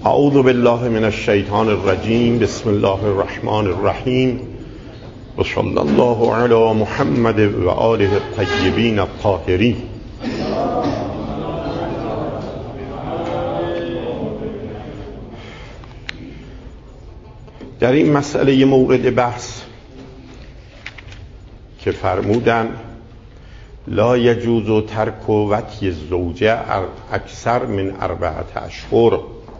اعوذ بالله من الشیطان الرجیم. بسم الله الرحمن الرحیم و صلی الله علی محمد و آله الطیبین الطاهرین. در این مسئله مورد بحث که فرمودن لا یجوز ترک وطی الزوجه اکثر من 4 اشهر،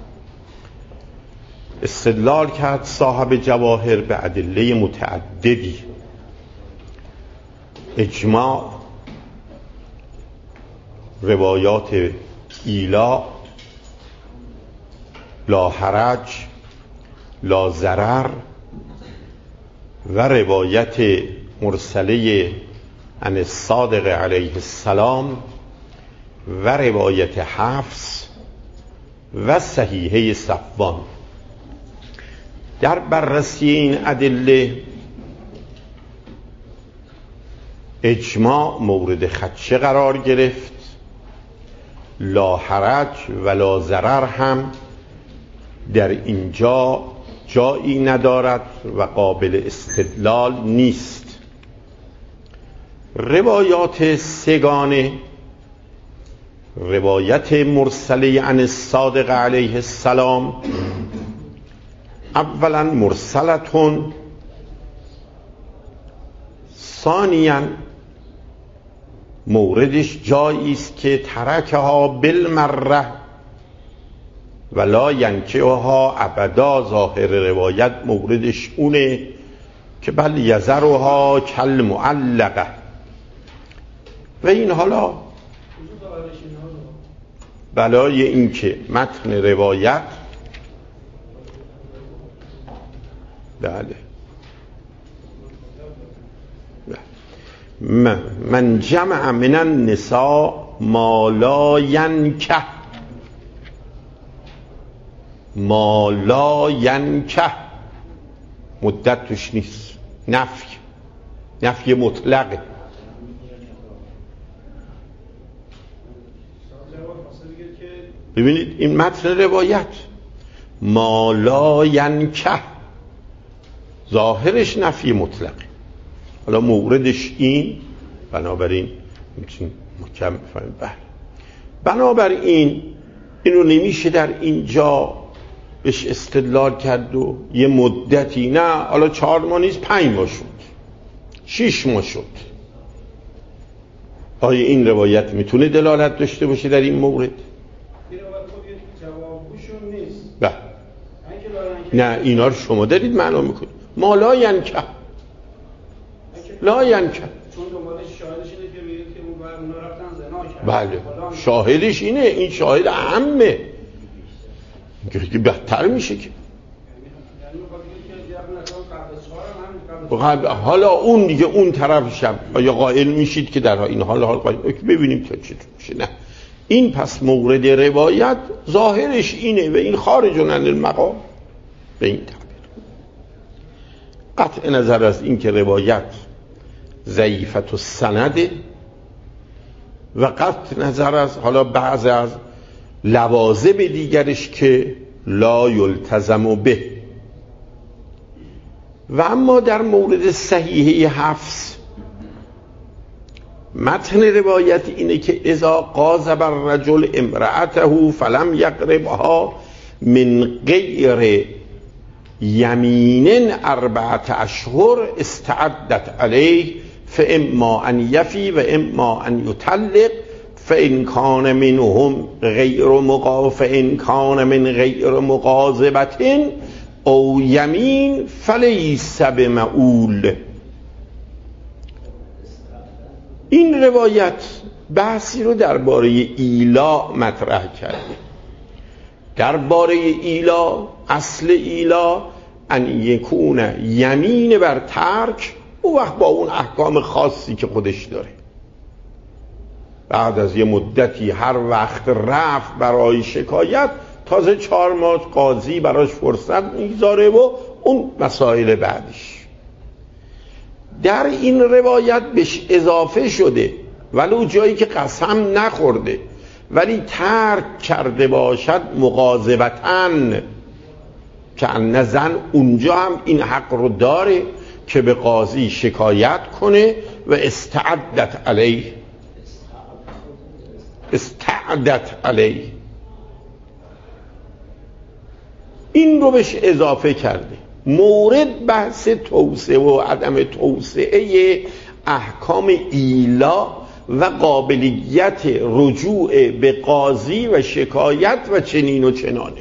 استدلال کرد صاحب جواهر به ادله متعددی، اجماع، روایات ایلا، لا حرج، لا ضرر و روایت مرسله عن الصادق علیه السلام و روایت حفص و صحیحه صفوان. در بررسی این ادله اجماع مورد خدشه قرار گرفت، لا حرج و لا ضرر هم در اینجا جایی ندارد و قابل استدلال نیست. روایات سگانه، روایت مرسله عن الصادق علیه السلام، اولا مرسلتون، ثانیا موردش جایی است که ترکها بالمره ولا ینکحها ابدا. ظاهر روایت موردش اونه که بل یذرها کالمعلقه. و این حالا بلای این که متن روایت بله من جمع من النساء ما لا ینکح، ما لا ینکح مدت توش نیست، نفی مطلقه. ببینید این متن روایت ما لا ینکح ظاهرش نفی مطلقه. حالا موردش این، بنابراین میتونیم محکم بفهمیم. بنابراین اینو نمیشه در اینجا بهش استدلال کرد و یه مدتی، نه حالا 4 ماه نیست، 5 ماه شد، 6 ماه شد. آیا این روایت میتونه دلالت داشته باشه در این مورد؟ بله. نه اینا رو شما دارید معنا میکنید. ما لا ینکح، لا ینکح، چون دنبالش شاهدش اینه که میگه که اونا رفتن زنا کردن. بله شاهدش اینه، این شاهد عامه که بهتر میشه که حالا اون دیگه اون طرفشم یا قائل میشید که در این حال قائل ببینیم تا چه میشه. نه این پس مورد روایت ظاهرش اینه و این خارج عن المقام به این تعبیر. قطع نظر از این که روایت ضعیفت السند و قطع نظر از حالا بعض از لوازم دیگرش که لا یلتزم به. و اما در مورد صحیحه حفص متن روایت اینه که اذا قاذب الرجل امرأته فلم یقربها من غیر یمین 4 اشهر استعدت علیه فاما ان یفی و اما ان یطلق فان کان منهم فان کان من غیر مغاضبة او یمین فلیس بمعول. این روایت بحثی رو درباره ایلا مطرح کرده. درباره ایلا، اصل ایلا ان یکون یمین بر ترک، اون وقت با اون احکام خاصی که خودش داره. بعد از یه مدتی هر وقت رفت برای شکایت، تازه 4 ماه قاضی براش فرصت میگذاره و اون مسائل بعدش. در این روایت بهش اضافه شده ولو جایی که قسم نخورده ولی ترک کرده باشد مغاظبتن، که ان زن اونجا هم این حق رو داره که به قاضی شکایت کنه و استعدت علیه این رو بهش اضافه کرده. مورد بحث توسعه و عدم توسعه احکام ایلا و قابلیت رجوع به قاضی و شکایت و چنین و چنانه.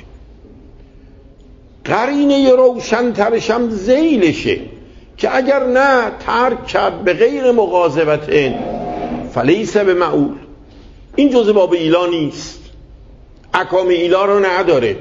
قرینه روشن‌ترش هم ذیلشه که اگر نه ترک کرد به غیر مغاظبتن فلیس به معول، این جزء باب ایلا نیست، احکام ایلا رو نداره.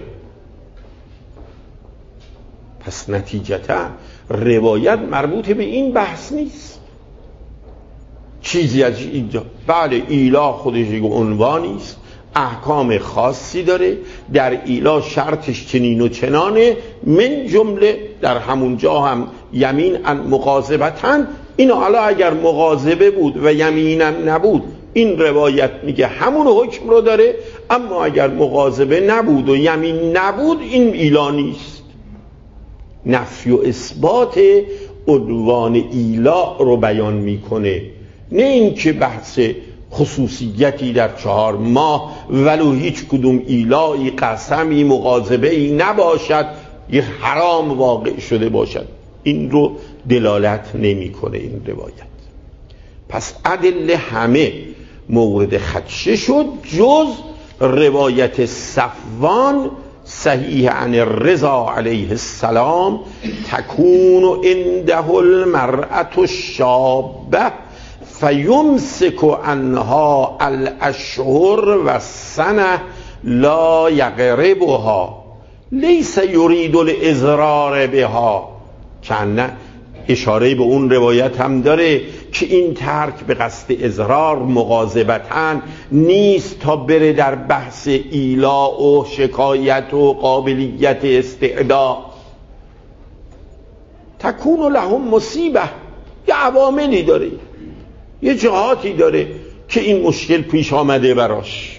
پس نتیجتا روایت مربوط به این بحث نیست. چیزی از اینجا بله ایلا خودش یک عنوانی است، احکام خاصی داره، در ایلا شرطش چنین و چنانه، من جمله در همونجا هم یمین ان مغاظبتن. این حالا اگر مغاظبه بود و یمینم نبود این روایت میگه همون حکم رو داره، اما اگر مغاظبه نبود و یمین نبود این ایلا نیست. نفی و اثبات عنوان ایلا رو بیان میکنه، نه اینکه بحث خصوصیتی در 4 ماه ولو هیچ کدوم ایلایی قسمی مغاظبه‌ای نباشد یه حرام واقع شده باشد. این رو دلالت نمیکنه این روایت. پس ادله همه مورد خدشه شد جز روایت صفوان صحیح عن الرضا علیه السلام تکون عنده المرأة الشابه فیمسک عنها الاشهر و السنه لا یقربها لیس یرید الاضرار بها. چند اشاره به اون روایت هم داره که این ترک به قصد اضرار مغاظبتن نیست تا بره در بحث ایلا و شکایت و قابلیت استعدا. تکون لهم مصیبه، یه عواملی داره، یه جهاتی داره که این مشکل پیش آمده براش.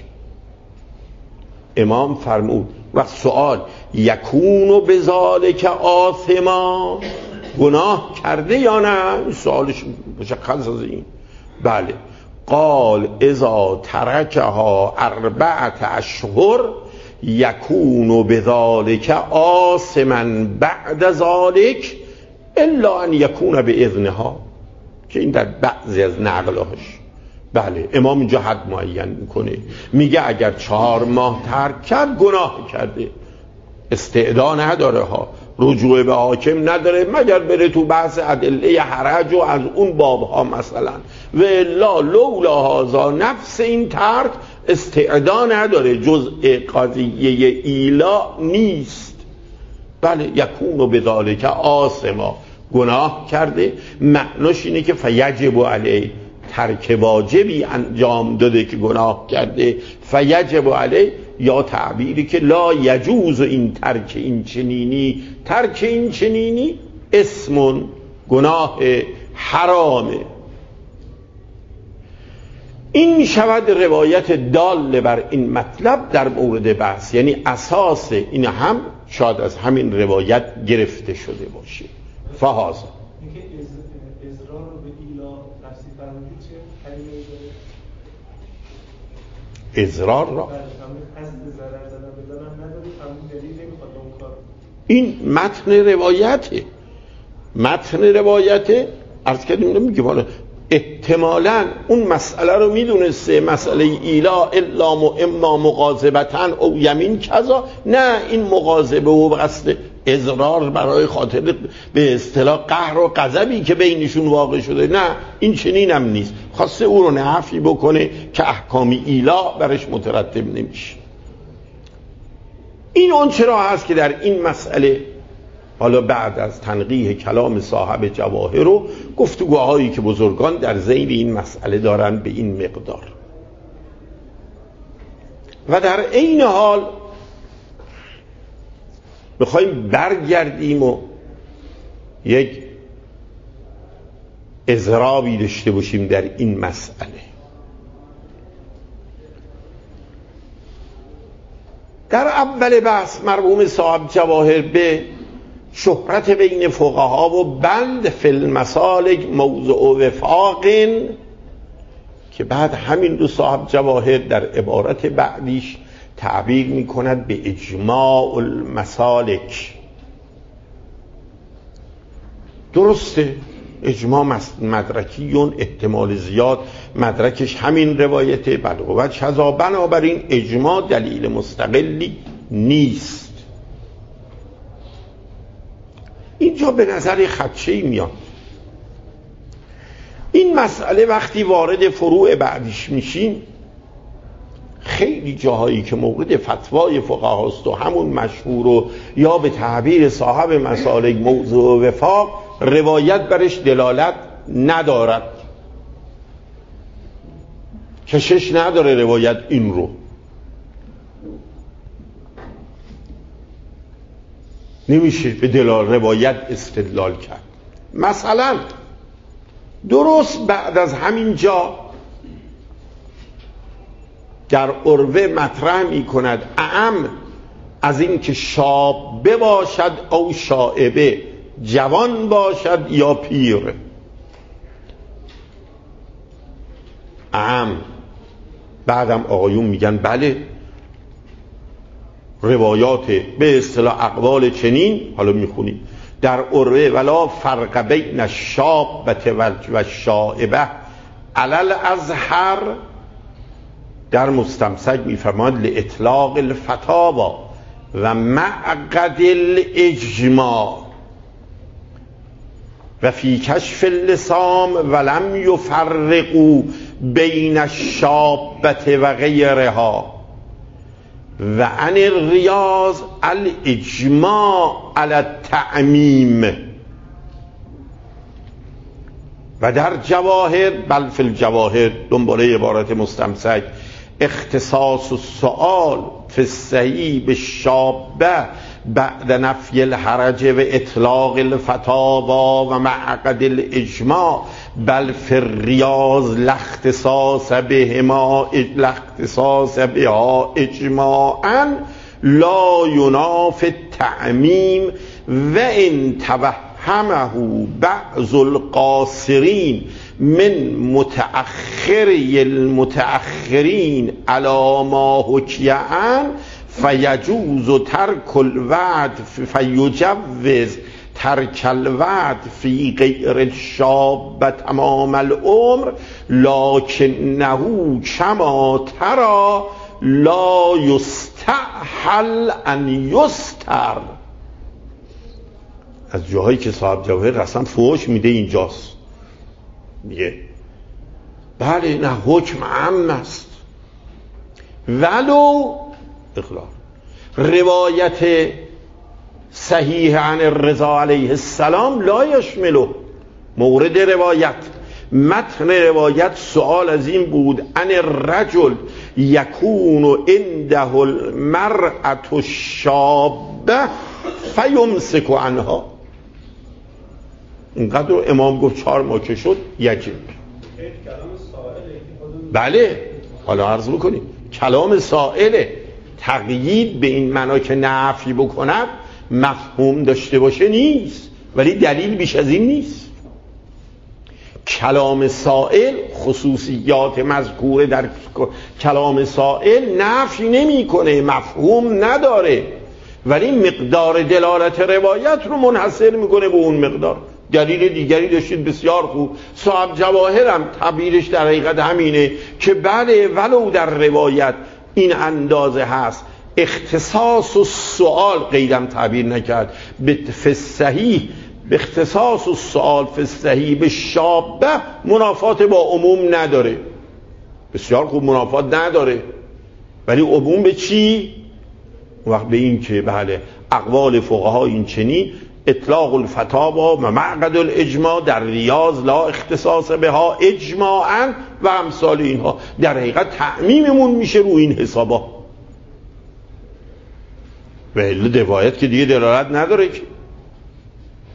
امام فرمود و سوال یکونو بذالک آثما، گناه کرده یا نه؟ سوالش مشخص از این. بله. قال اذا ترکها 4 اشهر یکونو بذالک آثما بعد ذالک الا ان یکون باذنها، که این در بعضی از نقلهاش. بله امام اینجا حد معین میکنه، میگه اگر 4 ماه ترک کرد گناه کرده، استعدا نداره ها، رجوع به حاکم نداره مگر بره تو بحث ادله حرج و از اون باب ها مثلا، و الا لولا هذا نفس این ترک استعدا نداره، جزء قضیه ایلا نیست. بله یکونو بذالک آثما، گناه کرده، معناش اینه که فیجب علیه، ترک واجبی انجام داده که گناه کرده، فیجب علیه، یا تعبیری که لا یجوز این ترک این چنینی، ترک این چنینی اسم، گناه حرامه. این می شود روایت دال بر این مطلب در مورد بحث، یعنی اساس این هم شاید از همین روایت گرفته شده باشه. فهازا اینکه اضرار رو به ایلا تفسیر فرمودید چه کلمه‌ای داره؟ اضرار را قصد ضرر زدن بدنم نداره، همون دلیل نمیخواد اون کار. این متن روایته عرض کردیم میگه والا احتمالاً اون مسئله رو میدونسته، مسئله ایلا الا اما مغاظبتن او یمین کذا، نه این مغاظبه و قصد اضرار برای خاطر به اصطلاح قهر و غضبی که بینشون واقع شده، نه این چنین هم نیست، خواسته او رو نفی بکنه که احکامی ایلا برش مترتب نمیشه. این اون چرا هست که در این مسئله حالا بعد از تنقیح کلام صاحب جواهر و گفتگوهایی که بزرگان در ذیل این مسئله دارن به این مقدار، و در عین حال بخوایم برگردیم و یک اضرابی داشته باشیم در این مسئله. در اول بحث مرحوم صاحب جواهر به شهرت بین فقها و بند فی المسالک موضوع وفاق، که بعد همین رو صاحب جواهر در عبارت بعدیش تعبیر می کند به اجماع المسالک. درسته، اجماع مدرکیون، احتمال زیاد مدرکش همین روایته، بلغوت شذا، بنابراین اجماع دلیل مستقلی نیست. اینجا به نظر خدشه‌ای میاد. این مسئله وقتی وارد فروع بعدیش میشین، خیلی جاهایی که مورد فتوای فقهاست و همون مشهور و یا به تعبیر صاحب مسالک موضوع وفاق، روایت برش دلالت ندارد، کشش نداره روایت این رو. نمیشه به روایت استدلال کرد. مثلا درست بعد از همین جا در عروه مطرح می کند اعم از این که شابه باشد او شائبه، جوان باشد یا پیر. اعم. بعدم آقایون میگن بله، روایات به اصطلاح اقوال چنین، حالا میخونیم در عروه ولا فرق بین الشابه و الشائبه علل ازهر، در مستمسک میفرماید لاطلاق الفتاوا و معقد الاجماع و فی کشف اللسام ولم یفرقوا بین الشابه و غیرها و عن الریاض الاجماع علی التعمیم. و در جواهر بل فی الجواهر دنباله عبارت مستمسک اختصاص السؤال فی الصحیح بالشابه بعد نفی الحرج و اطلاق الفتاوا و معقد الاجماع بل فی الریاض لاختصاص بها اجماعا لا ینافی التعمیم و ان توهمه بعض القاصرین من متأخری المتأخرین علی ما حکی عنه فیجوز ترک الوعد فیجوز ترک الوعد فی غیر الشاب تمام العمر لکنه کما ترى لا یستحل ان یستر. از جاهایی که صاحب جواهر رسم فوش میده اینجاست، میگه بله نه حکم عام است ولو اقرار روایت صحیح عن الرضا علیه السلام لا یشمله. مورد روایت متن روایت سوال از این بود ان الرجل یکون عنده المرأة الشابه فیمسک عنها. اینقدر امام گفت 4 ماه که شد یجب. بله حالا عرض بکنیم کلام سائله، تقیید به این معنا که نفی بکند مفهوم داشته باشه نیست، ولی دلیل بیش از این نیست. کلام سائل خصوصیات مذکوره در کلام سائل نفی نمیکنه، مفهوم نداره، ولی مقدار دلالت روایت رو منحصر میکنه به اون مقدار. دلیل دیگری داشتید بسیار خوب، صاحب جواهر هم تعبیرش در حقیقت همینه که بله ولو در روایت این اندازه هست، اختصاص و سوال قیدم تعبیر نکرد به صحیح، به اختصاص و سوال فی صحیح به شابه منافات با عموم نداره. بسیار خوب منافات نداره، ولی عموم به چی؟ وقت به این که بله اقوال فقها این چنین اطلاق الفتاوا و معقد الاجماع در ریاض لا اختصاص بها اجماعا و امثال اینها. در حقیقت تعمیممون میشه رو این حسابا، ولی روایت که دیگه دلالت نداره که.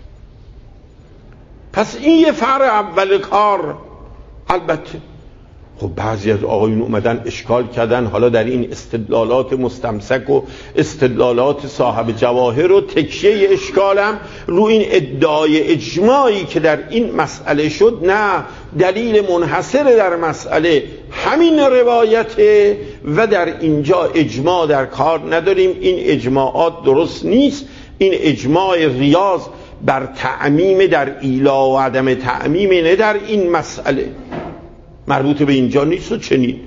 پس این یه فرع اول کار. البته خب بعضی از آقایون اومدن اشکال کردن، حالا در این استدلالات مستمسک و استدلالات صاحب جواهر رو تکیه اشکالم رو این ادعای اجماعی که در این مسئله شد، نه، دلیل منحصر در مسئله همین روایته و در اینجا اجماع در کار نداریم. این اجماعات درست نیست. این اجماع ریاض بر تعمیم در ایلا و عدم تعمیم، نه در این مسئله، مربوط به اینجا نیست و چنین.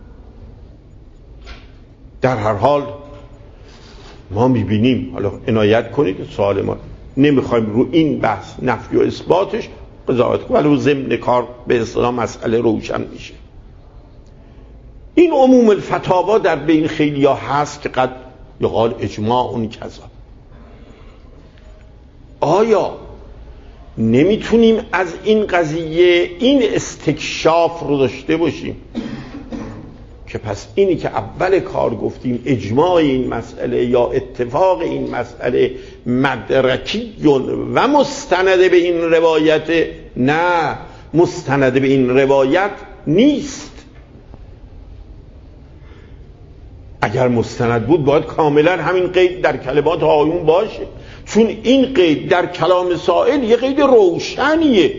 در هر حال ما میبینیم، حالا عنایت کنید سوال ما نمیخوایم رو این بحث نفی و اثباتش قضاوت کنیم، ولی ضمن کار به اصطلاح مسئله روشن میشه. این عموم الفتاوا در بین خیلی ها هست که قد یقال اجماع اون کذا. آیا نمیتونیم از این قضیه این استکشاف رو داشته باشیم که پس اینی که اول کار گفتیم اجماع این مسئله یا اتفاق این مسئله مدرکی و مستند به این روایت؟ نه، مستند به این روایت نیست. اگر مستند بود باید کاملا همین قید در کلمات آیون باشه، چون این قید در کلام سائل یه قید روشنیه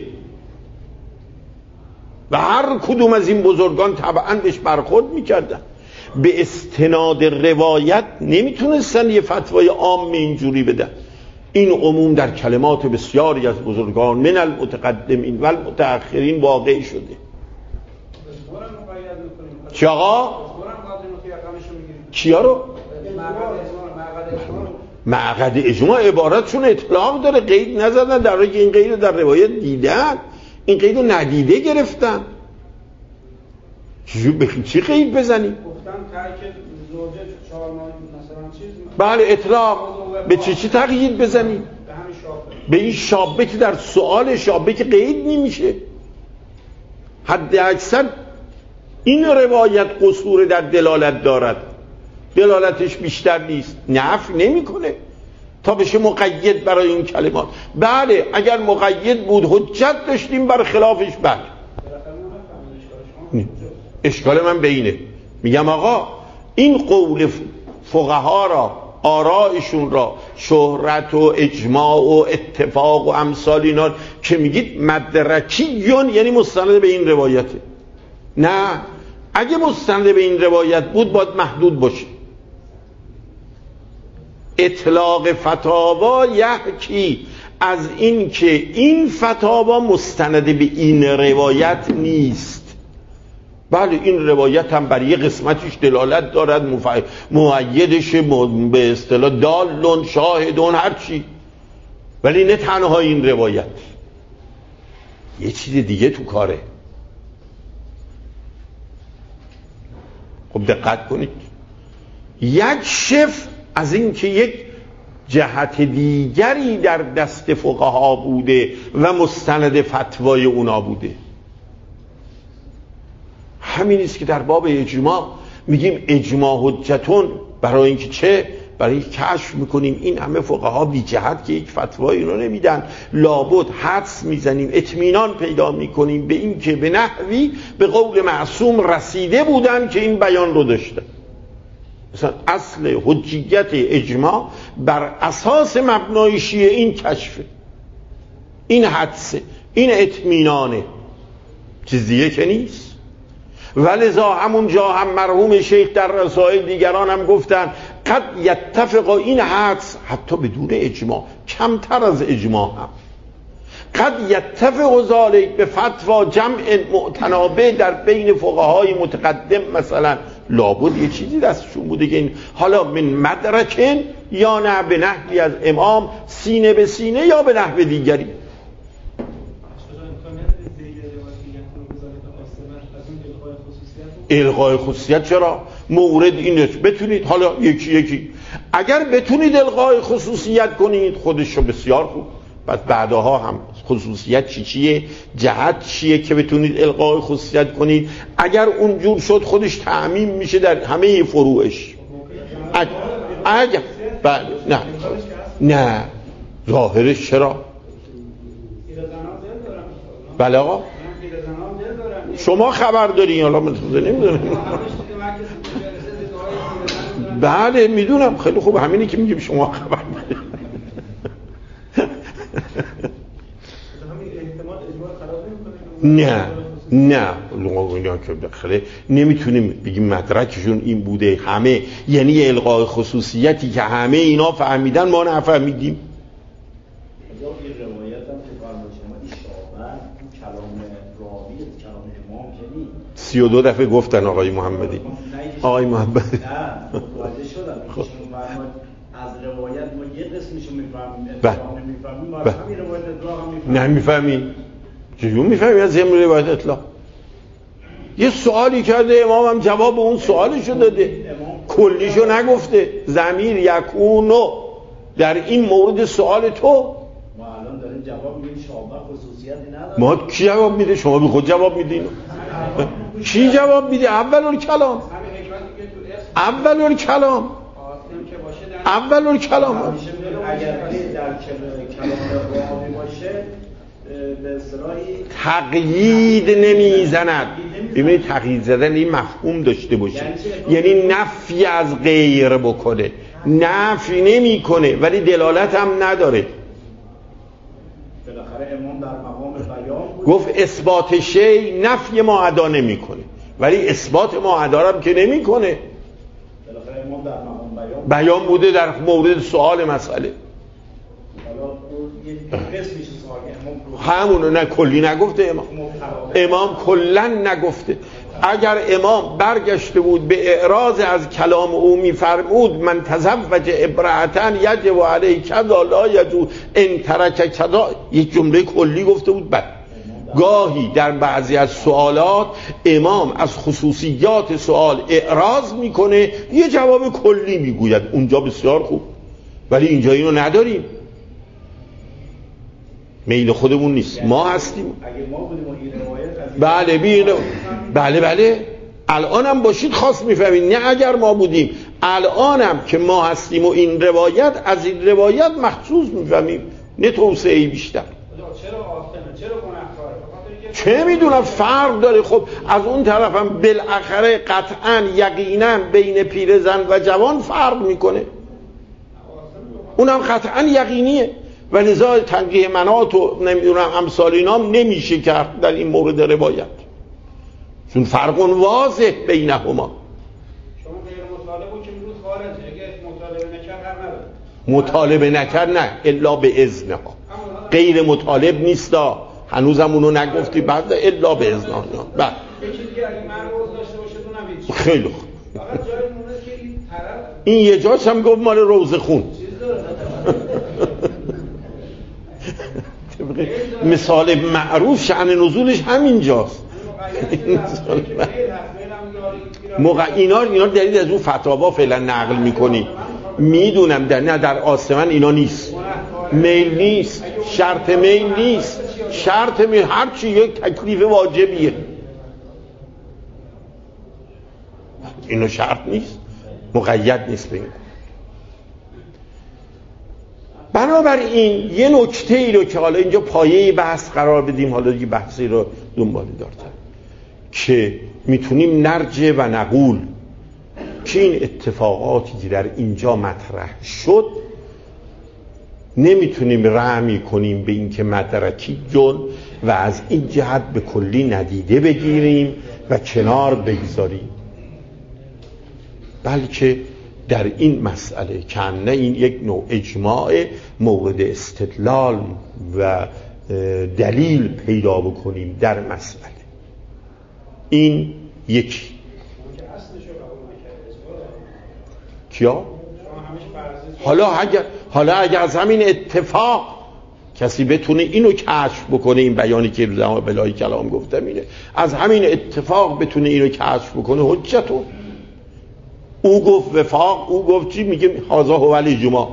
و هر کدوم از این بزرگان طبعا بهش برخورد میکردن. به استناد روایت نمیتونستن یه فتوای عام اینجوری بدن. این عموم در کلمات بسیاری از بزرگان من المتقدمین و المتأخرین واقع شده. چی آقا؟ کیا رو؟ معقد اجماع عبارتشون اطلاق داره، قید نزدن، در حالی که این قید رو در روایت دیدن، این قید رو ندیده گرفتن. چی قید بزنی؟ گفتن ترک زوجه 4 ماه مثلا چیز، بله اطلاق به چی تقیید بزنی؟ به همین شابه، به این شابه که در سؤال شابه که قید نمیشه. حد اکثر این روایت قصور در دلالت دارد، دلالتش بیشتر نیست، نفی نمیکنه تا بشه مقید برای این کلمات. بله اگر مقید بود حجت داشتیم بر خلافش. بله اشکال من به اینه، میگم آقا این قول فقها را، آرائشون را، شهرت و اجماع و اتفاق و امثال اینا که میگید مدرکیون یعنی مستند به این روایته. نه، اگه مستند به این روایت بود باید محدود باشه. اطلاق فتاوا یحکی از این که این فتاوا مستند به این روایت نیست. بله این روایت هم برای یه قسمتش دلالت دارد، مؤیدش به اصطلاح دالون شاهدون هرچی، ولی نه تنها این روایت، یه چیز دیگه تو کاره. خب دقت کنید، یک شف از این که یک جهت دیگری در دست فقها بوده و مستند فتوای اونا بوده. همین است که در باب اجماع میگیم اجماع حجتون، برای اینکه چه؟ برای اینکه کشف میکنیم این همه فقها بی جهت که یک فتوایی رو نمیدن، لابد حدس میزنیم، اطمینان پیدا میکنیم به این که به نحوی به قول معصوم رسیده بودن که این بیان رو داشتن. مثلا اصل حجیت اجماع بر اساس مبنای شیعه این کشفه، این حدسه، این اطمینانه، چیز دیگه که نیست. ولذا همون جا هم مرحوم شیخ در رسائل دیگران هم گفتن قد یتفق، این حدس حتی بدون اجماع، کمتر از اجماع هم، قد یتفق ذالک به فتوا جمع معتنابه در بین فقهای متقدم. مثلا لابد یه چیزی دستشون بوده که این حالا من مدرکن یا نه به نحوی از امام سینه به سینه یا به نحو دیگری. الغای خصوصیت چرا؟ مورد اینه بتونید حالا یکی اگر بتونید الغای خصوصیت کنید خودشو بسیار خوب، بعد بعدها هم خصوصیت چیه، جهت چیه که بتونید الغای خصوصیت کنید. اگر اونجور شد خودش تعمیم میشه در همه فروعش. اگر بله نه ظاهرش چرا؟ بله آقا شما خبر دارین حالا من نمیدونم. بله میدونم خیلی خوب، همینی که میگم شما خبر دارین. نه اینا که بخره نمیتونیم بگیم مدرکشون این بوده همه، یعنی الغای خصوصیتی که همه اینا فهمیدن ما نفهمیدیم. این روایت هم که فرمود شما اشاره کلام راوی کلام امام که نیست. 32 دفعه گفتن آقای محمدی. آقای محمدی نه متوجه شدم که شما فرمود از روایت ما یه قسمشو میفهمیم، اطلاق نمیفهمیم، ما همین روایت اطلاق هم میفهمیم. نه میفهمیم. چجور میفهمیم از همین روایت اطلاق؟ یه سوالی کرده امام هم جواب اون سوالشو داده، کلیشو نگفته. ضمیر یکونو در این مورد سوال تو. ما الان داریم جواب میدیم شعبه خصوصیتی نداره. ما کی جواب میده؟ شما بی خود جواب میدین. چی جواب میده؟ اول کلام. اول کلام. اول کلام. اگر در کلام راوی باشه به اصطلاحی تقیید نمیزند. ببینید تقیید زدن این مفهوم داشته باشه، یعنی نفی از غیر بکنه. نفی نمیکنه ولی دلالت هم نداره. بالاخره امام در مقام بیان بود، گفت اثبات شی نفی معدا نمیکنه ولی اثبات معدا هم که نمیکنه. بالاخره امام در مقام بیان بوده در مورد سوال مسئله. همونو نه کلی نگفته امام کلا نگفته. اگر امام برگشته بود به اعراض از کلام او میفرمود من تزوج ابرهتن یجب علیه کذا لا یجوز ان ترک کذا، یک جمله کلی گفته بود. بعد گاهی در بعضی از سوالات امام از خصوصیات سوال اعراض میکنه، یه جواب کلی میگوید، اونجا بسیار خوب، ولی اینجا اینو نداریم. میل خودمون نیست، ما هستیم. اگه ما بودیم این روایت بله الانم باشید خاص میفهمید. نه اگر ما بودیم، الانم که ما هستیم و این روایت از این روایت مخصوص میفهمیم، نه توسعه بیشتر. چرا آثمه؟ چرا گناهکاره؟ چه میدونم فرق داره. خب از اون طرفم بالاخره قطعا یقینا بین پیرزن و جوان فرق میکنه، اونم قطعا یقینیه و لذا تنقیح منات و نمیدونم امثال اینام نمیشه کرد در این مورد روایت، چون فرق واضح بینهما. شما غیر مطالب بود که میگوید خارجه، اگه مطالبه نکرد هر نداره. مطالبه نکرد نه الا به اذنها. غیر مطالب نیستا، هنوزم اونو نگفتی. بعد الا به اذنها. بعد یه چیزی اگه مرموز داشته باشه تو نمیدی. خیلی خوب. فقط جای مونه که این طرف این یه جاش هم گفت مال روزه خون. مثال معروف شأن نزولش همینجاست. اینا دلیل از اون فتاوا فعلا نقل میکنی. میدونم در آسمان اینا نیست، میل نیست، شرط میل نیست، شرط میل هرچی یک تکلیف واجبیه، اینو شرط نیست، مقید نیست به این. بنابراین یه نکته ای رو که حالا اینجا پایه بحث قرار بدیم، حالا یه بحثی رو دنبال دارتر که میتونیم نرجع و نقول که این اتفاقاتی که در اینجا مطرح شد نمیتونیم رحمی کنیم به این که مدرکی جن و از این جهت به کلی ندیده بگیریم و کنار بگذاریم، بلکه در این مسئله کنه این یک نوع اجماع مورد استدلال و دلیل پیدا بکنیم در مسئله. این یکی. کیا؟ حالا اگر از همین اتفاق کسی بتونه اینو کشف بکنه، این بیانی که روزه بلای کلام گفتم اینه، از همین اتفاق بتونه اینو کشف بکنه، حجتون. او گفت وفاق، او گفت چی؟ میگه هذا هو الاجماع.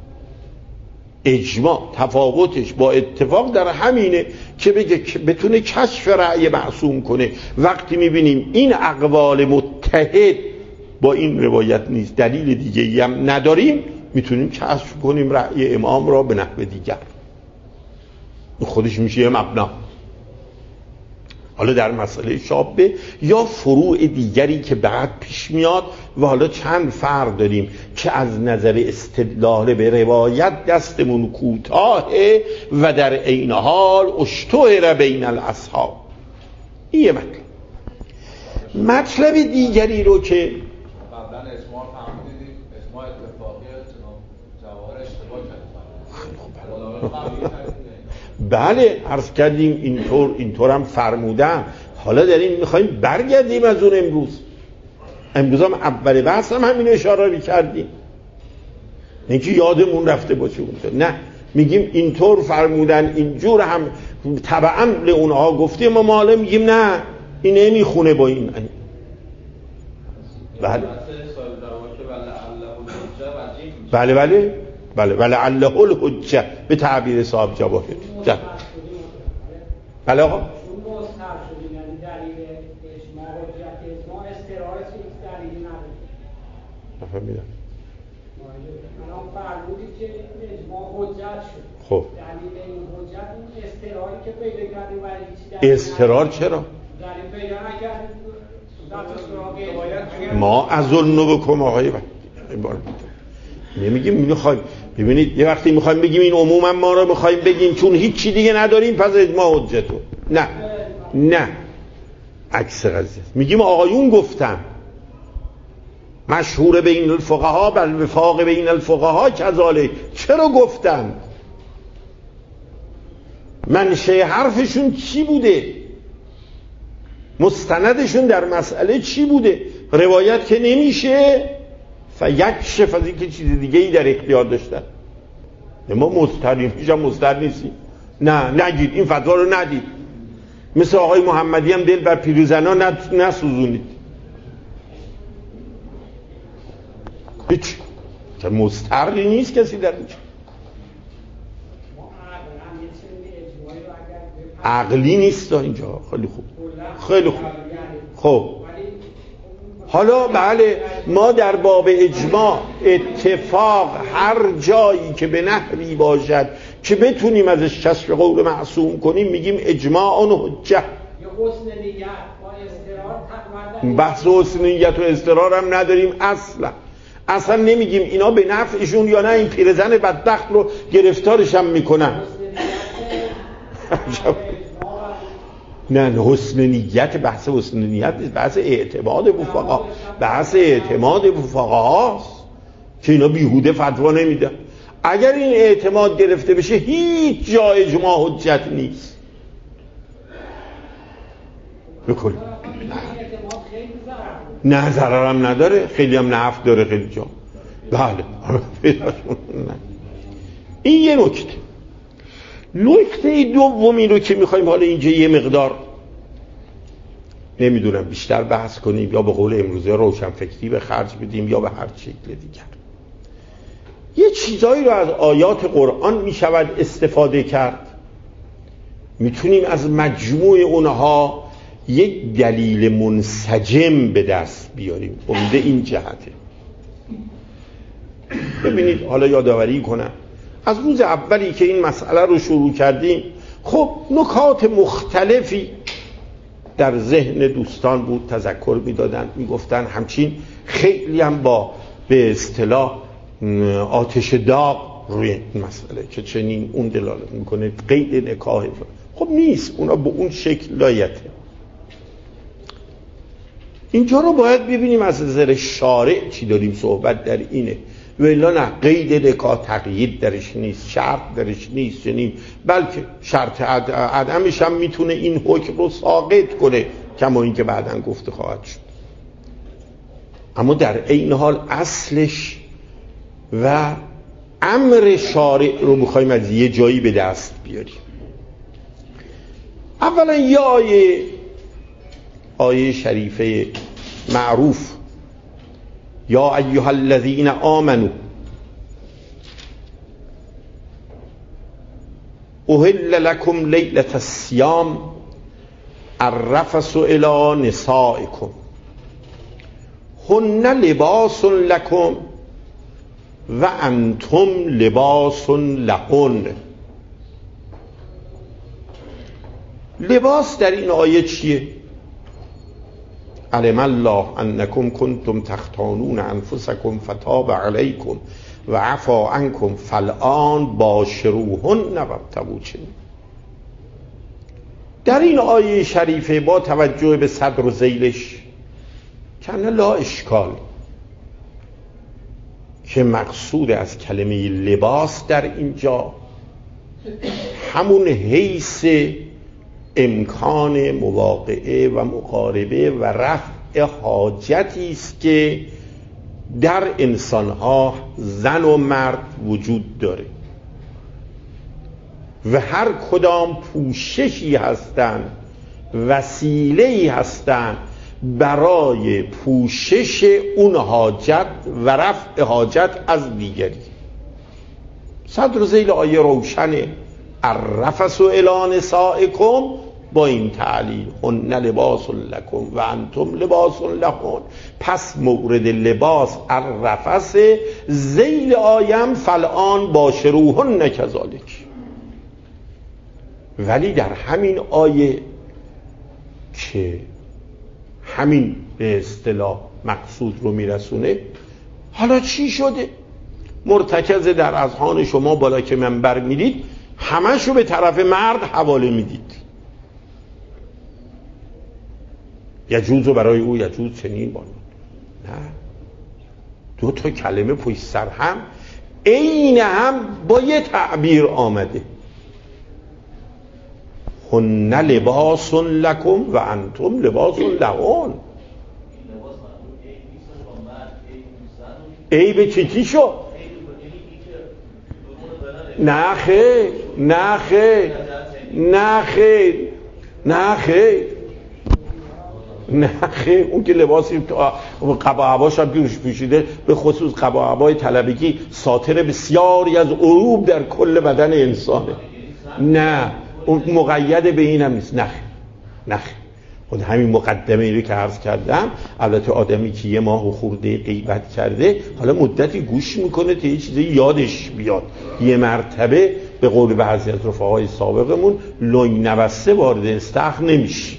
اجماع تفاوتش با اتفاق در همینه که بگه بتونه کشف رأی معصوم کنه. وقتی میبینیم این اقوال متحد با این روایت نیست، دلیل دیگه هم نداریم، میتونیم کشف کنیم رأی امام را به نحو دیگر. خودش میشه مبنا. حالا در مسئله شابه یا فروع دیگری که بعد پیش میاد و حالا چند فرق داریم که از نظر استدلال به روایت دستمون کوتاهه و در عین حال اشتهر بین الاصحاب. این یه مطلب دیگری رو که قبلا اجماع فهمیدیم، اجماع اتفاقی جواهر اشتباه کردیم. بله عرض کردیم اینطور هم فرمودم. حالا داریم میخوایم برگردیم از اون امروز هم اول بحث هم همین اشاره میکردیم، اینکه یادمون رفته باشه اونجا. نه میگیم اینطور فرمودن، اینجور هم تبعاً به اونها گفتیم، ما حالا میگیم نه این نمیخونه با این. بله ولعله الحجه به تعبیر صاحب جواهر. بله آقا نفهمیدم. خب استقرار چرا؟ ما از اون بکم آقای نمیگیم. میخوایم ببینید یه وقتی میخوایم بگیم این عموما ما رو میخوایم بگیم چون هیچ چی دیگه نداریم پس اجماع حجته. نه عکس قضیه. میگیم آقایون گفتن مشهور بین الفقها بل وفاق بین الفقها کذالک. چرا گفتن؟ منشأ حرفشون چی بوده؟ مستندشون در مسئله چی بوده؟ روایت که نمیشه فیکشف از اینکه چیز دیگه ای در اختیار داشتن. ما مضطریم، هیچ هم مضطر نیستیم. نه نگید این فتوا رو ندید. مثل آقای محمدی هم دل بر پیروزنا نسوزونید. هیچ مضطری نیست کسی در اینجا. عقلی نیست اینجا. خیلی خوب. خب حالا بله ما در باب اجماع اتفاق هر جایی که به نحوی باشد که بتونیم ازش کسر قول معصوم کنیم میگیم اجماع اون حجه. بحث حسن نیت و اضطرار هم نداریم اصلا نمیگیم اینا به نفعشون یا نه این پیرزن بدبخت رو گرفتارش هم میکنن. نه حسن نیت، بحث حسن نیت بحث اعتماد فقها، بحث اعتماد فقها هاست که اینا بیهوده فتوا نمیدن. اگر این اعتماد گرفته بشه هیچ جا اجماع حجت نیست. بکن نه ضررم نداره، خیلی هم نفع داره خیلی جا. بله این یه نکته دومی رو که میخوایم حالا اینجا یه مقدار نمیدونم بیشتر بحث کنیم یا به قول امروزه روشنفکری به خرج بدیم یا به هر شکل دیگر. یه چیزایی رو از آیات قرآن میشود استفاده کرد، میتونیم از مجموع اونها یک دلیل منسجم به دست بیاریم. عمده این جهته. ببینید حالا یادآوری کنم از روز اولی که این مسئله رو شروع کردیم خب نکات مختلفی در ذهن دوستان بود، تذکر میدادن، میگفتن همچین خیلی هم با به اصطلاح آتش داغ روی این مسئله که چنین اون دلالت میکنه قید نکاح. خب نیست، اونا به اون شکل لایته. اینجا رو باید ببینیم از نظر شارع چی داریم صحبت در اینه. ولی نه قید نکاح تقیید درش نیست، شرط درش نیست چنین، بلکه شرط عدمش هم میتونه این حکم رو ساقط کنه کما این که بعداً گفته خواهد شد. اما در این حال اصلش و امر شارع رو میخوایم از یه جایی به دست بیاریم. اولا یه آیه شریفه معروف یا ایها الذین آمنوا احل لکم لیلة الصیام الرفث الی نسائکم هن لباس لکم و انتم لباس لهن. لباس در این آیه چیه؟ علم الله انکم کنتم تختانون انفسکم فتاب علیکم و عفا عنکم فالآن باشروهن وابتغوا. در این آیه شریفه با توجه به صدر و ذیلش کن لا اشکال که مقصود از کلمه لباس در اینجا همون حیث امکان مواقعه و مقاربه و رفع حاجتی است که در انسانها زن و مرد وجود داره و هر کدام پوششی هستند، وسیله‌ای هستند برای پوشش اون حاجت و رفع حاجت از دیگری. صدر و ذیل آیه روشنه. الرفث الی نسائکم با این تعلیل هن لباس لکم و انتم لباس لهن. پس مورد لباس الرفث، ذیل آیم فالآن باشروهن کذالک. ولی در همین آیه که همین به اصطلاح مقصود رو میرسونه، حالا چی شده؟ مرتکز در اذهان شما بالا که منبر میدید همشو به طرف مرد حواله میدید. یجوزو برای او یجوز چنین بانون. نه، دو تا کلمه پشت سر هم عین هم با یه تعبیر آمده. هن لباس لکم و انتم لباس لهن. عیب چی شو؟ نه خیر، نه خیر، نه خیر، نه خیر، نه خیر. اون که لباسی قبا هواش هم پیش پیشیده، به خصوص قبا هوای طلبگی ساتر بسیاری از عیوب در کل بدن انسانه. نه اون مقید به این هم نیست. نه خود همین مقدمه ای رو که عرض کردم، البته آدمی که یه ماه و خورده غیبت کرده حالا مدتی گوش میکنه تا یه چیزی یادش بیاد. یه مرتبه به قول بعضی از رفقای سابقمون لنگ نبسته وارد استخر نمیشه.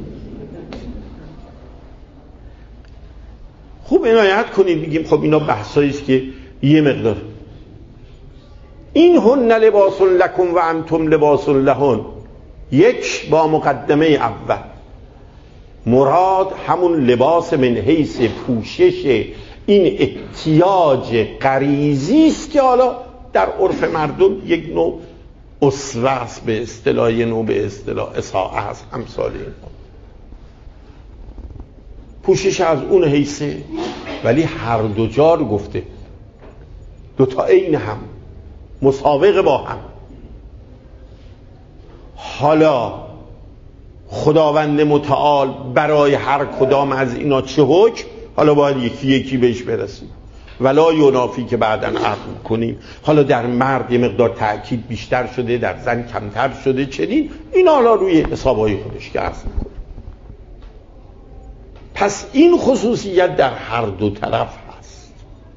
خوب عنایت کنید. بگیم خب اینا بحثایی است که یه مقدار این هن لباس لکم و انتم لباس لهن. یک، با مقدمه اول مراد همون لباس من حیث پوشش این احتیاج غریزی است که حالا در عرف مردم یک نوع اسوه است، به اصطلاح یه نوع به اصطلاح اساءه است، امثال این پوشش از اون حیثه. ولی هر دو جار گفته، دو تا عین هم، مسابقه با هم. حالا خداوند متعال برای هر کدام از اینا چه حکم، حالا باید یکی یکی بهش برسیم. ولا ینافی که بعداً عرض کنیم. حالا در مرد یه مقدار تأکید بیشتر شده، در زن کمتر شده، چنین این حالا روی حسابهای خودش که عرض کنیم. پس این خصوصیت در هر دو طرف هست.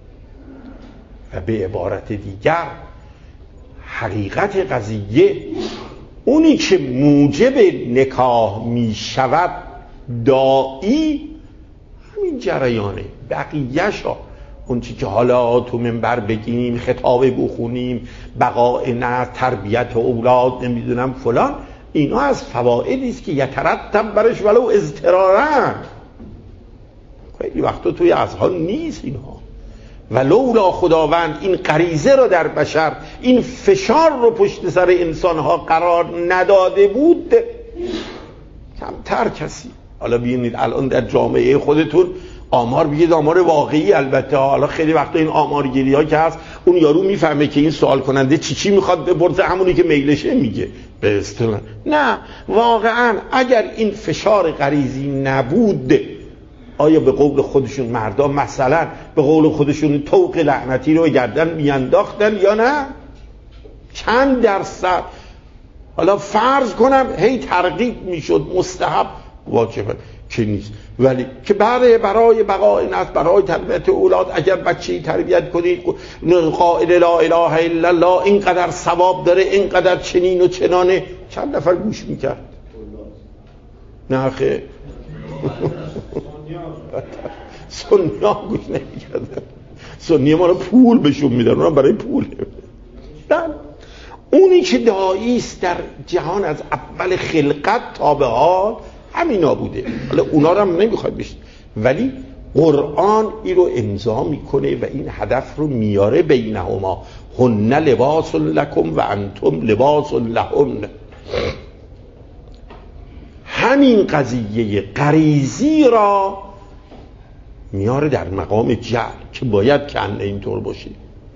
و به عبارت دیگر حقیقت قضیه اونی که موجب نکاح می شود داعی همین جریانه. بقیه‌ش ها اون چی که حالا تو منبر بگیم، خطابه بخونیم، بقاء نه، تربیت اولاد، نمیدونم فلان، اینا از فوائدی است که یترتب برش ولو اضطرارا. خیلی وقتا توی اذهان نیست اینها. ولولا خداوند این غریزه رو در بشر، این فشار رو پشت سر انسانها قرار نداده بود، کمتر کسی. حالا ببینید الان در جامعه خودتون آمار بگید، آمار واقعی البته، حالا خیلی وقتا این آمارگیری ها که هست اون یارو میفهمه که این سوال کننده چی میخواد بپرسه، همونی که میلشه میگه به اصطلاح. نه واقعا اگر این فشار غریزی نبود، آیا به قول خودشون مردا مثلا به قول خودشون طوق لعنتی رو گردن میانداختن یا نه؟ چند درصد؟ حالا فرض کنم هی ترغیب میشد، مستحب، واجبه که نیست، ولی که برای بقای نسل، برای تربیت اولاد اگر بچه‌ای تربیت کنید قائل لا اله الا الله اینقدر ثواب داره، اینقدر چنین و چنانه، چند نفر گوش میکرد؟ نه خیر سنی ها گوش نمی‌کردن. سنی ما رو پول بهشون میدن، اونا برای پول. بله اونی که داعی است در جهان از اول خلقت تا به حال همینا بوده. حالا اونا رو هم نمیخواد بشید، ولی قرآن این رو امضا میکنه و این هدف رو میاره بینهما هن لباس لکم و انتم لباس لهن. همین قضیه غریزی را میاره در مقام جعل که باید کنه اینطور باشه.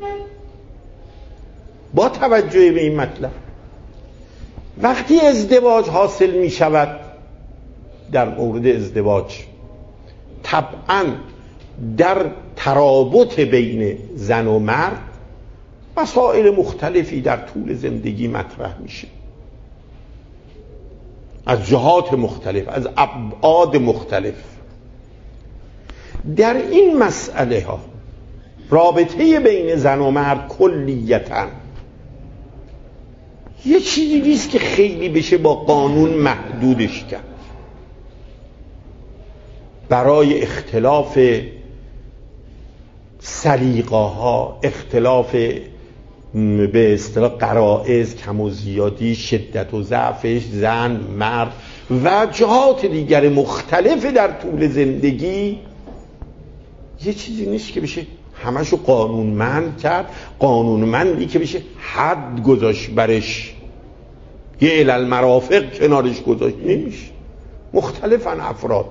با توجه به این مطلب وقتی ازدواج حاصل می شود، در مورد ازدواج طبعا در ترابط بین زن و مرد مسائل مختلفی در طول زندگی مطرح میشه، از جهات مختلف، از ابعاد مختلف. در این مسئله ها رابطه بین زن و مرد کلیتاً یه چیزی نیست که خیلی بشه با قانون محدودش کرد. برای اختلاف سلیقه‌ها، اختلاف به اصطلاح غرائز، کم و زیادی، شدت و ضعفش، زن، مرد و جهات دیگر مختلف در طول زندگی یه چیزی نیست که بشه همشو قانونمند کرد. قانونمندی که بشه حد گذاشت برش، یه المرافق کنارش گذاشت، نمیشه. مختلفن افراد.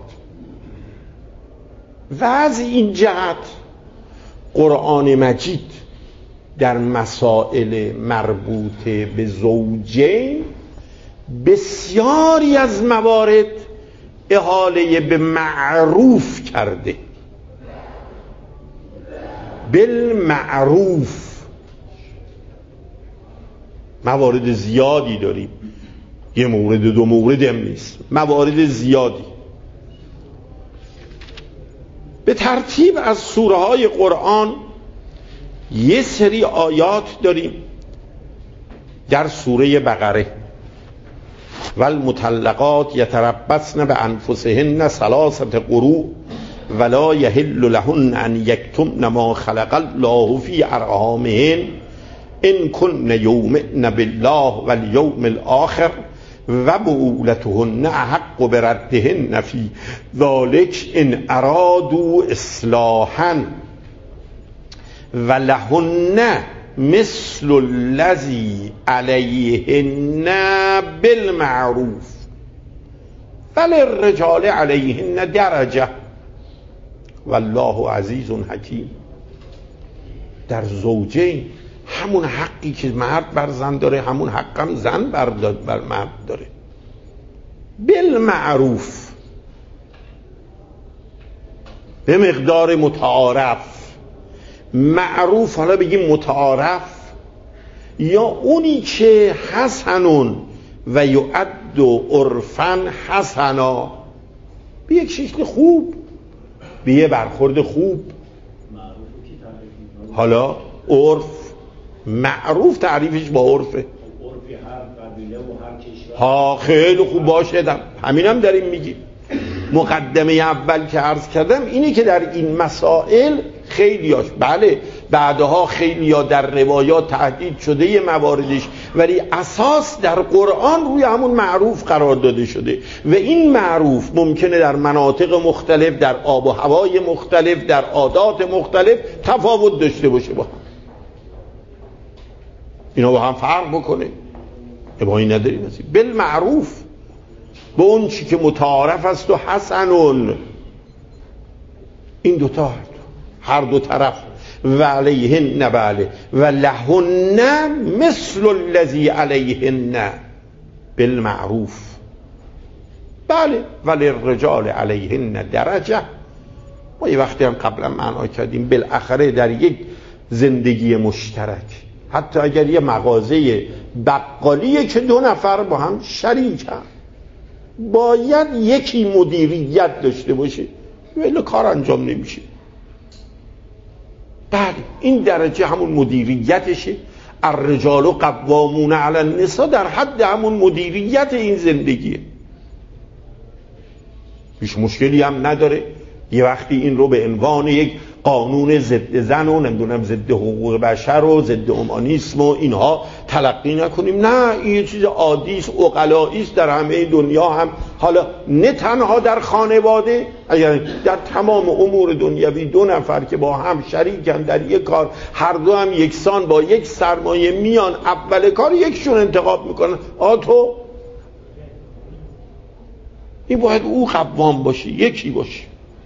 و از این جهت قرآن مجید در مسائل مربوط به زوجین بسیاری از موارد احاله به معروف کرده. بالمعروف موارد زیادی داریم، یه مورد دو مورد هم نیست، موارد زیادی. به ترتیب از سوره های قرآن یه سری آیات داریم. در سوره بقره والمطلقات یتربصن بانفسهن ثلاثه قروء ولا یحل لهن ان یکتمن ما خلق الله فی ارحامهن ان کن یؤمن بالله والیوم الاخر و بعولتهن احق بردهن فی ذلک ان ارادوا اصلاحا ولهن مثل الذی علیهن بالمعروف وللرجال علیهن درجه والله عزیز حکیم. در زوجین همون حقی که مرد بر زن داره، همون حق هم زن بر مرد داره. بالمعروف، به مقدار متعارف. معروف حالا بگیم متعارف، یا اونی که حسنون و یعد عرفا حسنا، به یک شکل خوب، به یه برخورد خوب. حالا عرف، معروف تعریفش با عرفه. عرفی هر قبیله و هر کشور. ها خیلی خوب باشه، همینم داریم میگیم. مقدمه اول که عرض کردم اینه که در این مسائل خیلیاش، بله بعدها خیلیا در روایات تهدید شده یه مواردش، ولی اساس در قرآن روی همون معروف قرار داده شده و این معروف ممکنه در مناطق مختلف، در آب و هوای مختلف، در عادات مختلف تفاوت داشته باشه با هم. اینا با هم فرق بکنه، ابایی نداری نصیب. بالمعروف، به اون چی که متعارف است و حسنون. این دوتا هر دو طرف. و علیهن بله و لهن مثل الذی علیهن بالمعروف. بله ولی الرجال علیهن درجه. ما یه وقتی هم قبلا معنا کردیم بالاخره در یک زندگی مشترک، حتی اگر یه مغازه بقالیه که دو نفر با هم شریکن، باید یکی مدیریت داشته باشه ولی کار انجام نمیشه. بله این درجه همون مدیریتشه. الرجال قوامون علی النساء در حد همون مدیریت این زندگیه. هیچ مشکلی هم نداره. یه وقتی این رو به عنوان یک قانون ضد زن و نمیدونم ضد حقوق بشر و ضد اومانیسم و اینها تلقی نکنیم. نه، این یه چیز عادی است، عقلایی است، در همه دنیا هم، حالا نه تنها در خانواده، یعنی در تمام امور دنیوی 2 نفر که با هم شریکن در یک کار، هر دو هم یکسان با یک سرمایه میان، اول کار یکشون انتخاب میکنن تو این باید او قوام باشی، یکی باشی.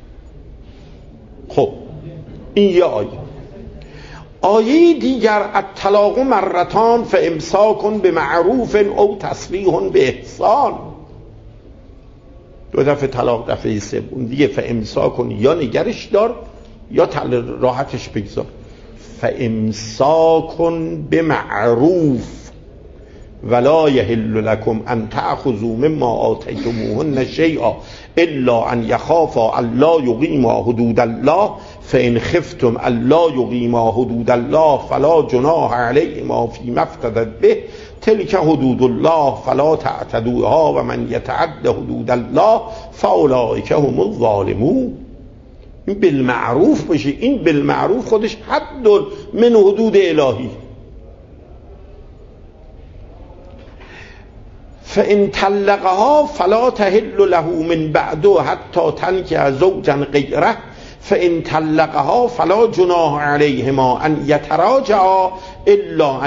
خب این یه آیه دیگر الطلاق مرتان فامساک بمعروف او تسریح باحسان. 2 دفعه طلاق، دفعه سوم دیگه فامساک، یا نگرش دار یا راحتش بگذار. فامساک بمعروف ولا يحل لكم ان تأخذوا مما آتيتموهن شيئا الا ان يخافا الا يقيما حدود الله فان خفتم الا يقيما حدود الله فلا جناح عليهما فيما افتدت به تلك حدود الله فلا تعتدوها ومن يتعد حدود الله فاولئك هم الظالمون. این بالمعروف باشه. این بالمعروف خودش حد من حدود الهی. فإن طلقها فلا تحل له من بعده حتى تنكح زوجا غيره فإن طلقها فلا جناح عليهما أن يتراجعا إلا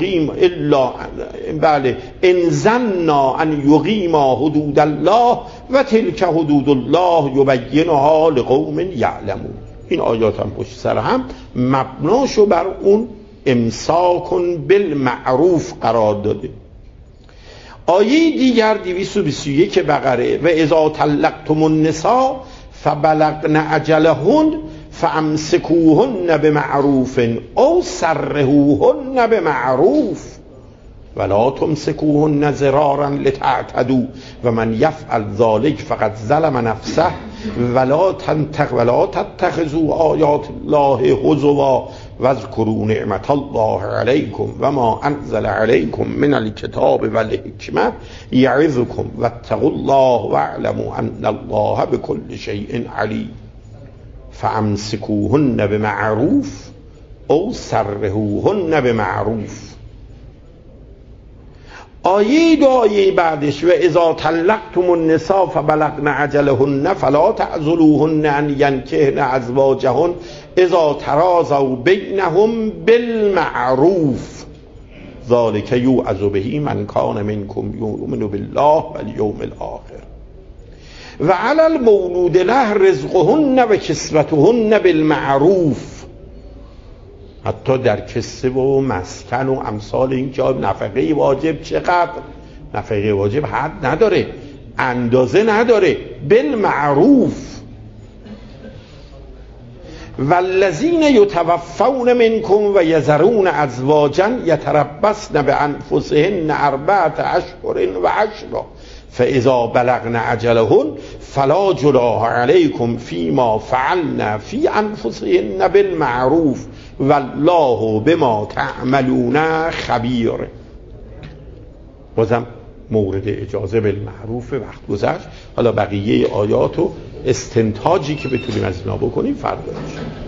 إن ظنا أن يقيما حدود الله وتلك حدود الله يبينها لقوم يعلمون. این آیات هم پشت سر هم مبناشو بر اون امساک بالمعروف قرار داده. آیه دیگر 221 بقره و اذا طلقتم النساء فبلغن اجلهن فامسكوهن بمعروف او سرحوهن بمعروف ولا تمسكوهن ضرارا لتعتدوا ومن يفعل ذلك فقد ظلم نفسه ولا تتخذوا آیات الله هزوا واذكروا نعمت الله عليكم وما انزل عليكم من الكتاب والحكمة يعظكم واتقوا الله واعلموا ان الله بكل شيء عليم فامسكوهن بمعروف او سرحوهن بمعروف. آیه بعدش و اذا طلقتم النساء فبلغن اجلهن فلا تعذلوهن ان ينكحن ازواجهن اذا تراضوا بينهم بالمعروف ذلك يوعظ به من كان منكم يؤمن بالله واليوم الاخر وعلى المولود له رزقهن وكسوتهن بالمعروف. حتی در کسب و مسکن و امثال این که نفقه واجب چقدر؟ نفقه واجب حد نداره، اندازه نداره، بالمعروف. والذین یتوفون منکم و یذرون ازواجا یتربصن بانفسهن 4 اشهر و 10 فاذا بلغن اجلهن فلا جناح علیکم فیما فعلن فی انفسهن بالمعروف والله بما تعملون خبیر. بازم مورد اجازه بالمعروف. وقت گذشت، حالا بقیه آیات و استنتاجی که بتونیم از اینا بکنیم فردا.